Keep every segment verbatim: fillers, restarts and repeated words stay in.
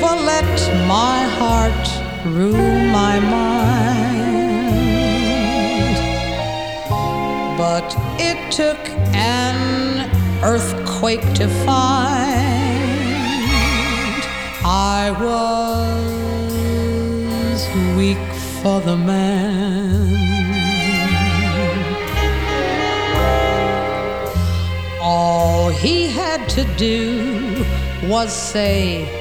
never let my heart rule my mind, but it took an earthquake to find I was weak for the man. All he had to do was say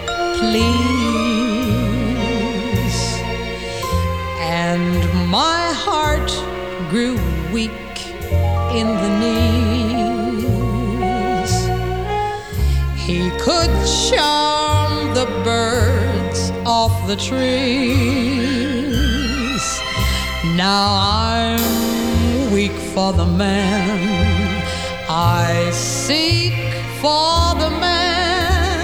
please, and my heart grew weak in the knees. He could charm the birds off the trees. Now I'm weak for the man. I seek for the man.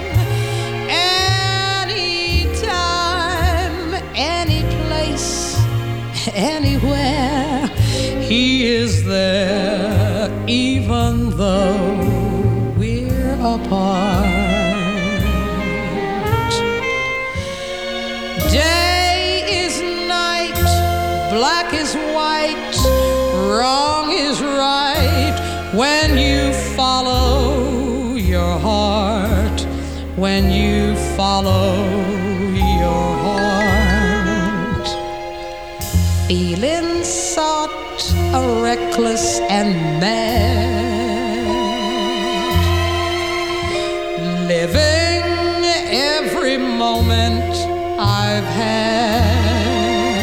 Anytime, any place, anywhere, he is there, even though we're apart. Day is night, black is white, wrong is right, when you follow your heart, when you follow your heart. Feeling sought, a reckless and mad, living every moment I've had.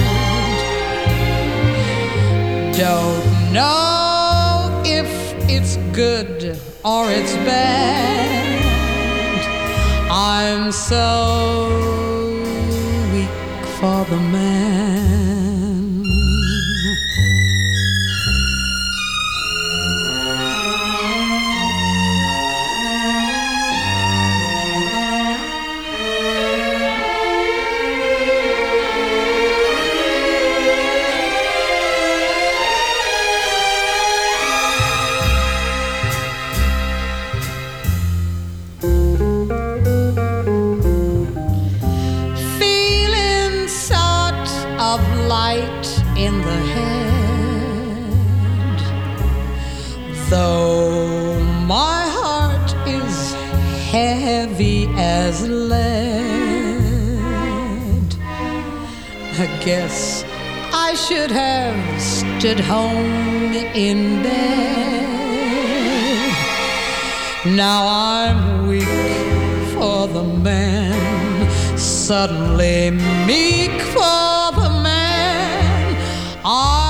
Don't know if it's good or it's bad. I'm so weak for the man. Light in the head, though my heart is heavy as lead. I guess I should have stood home in bed. Now I'm weak for the man, suddenly meek for the man. I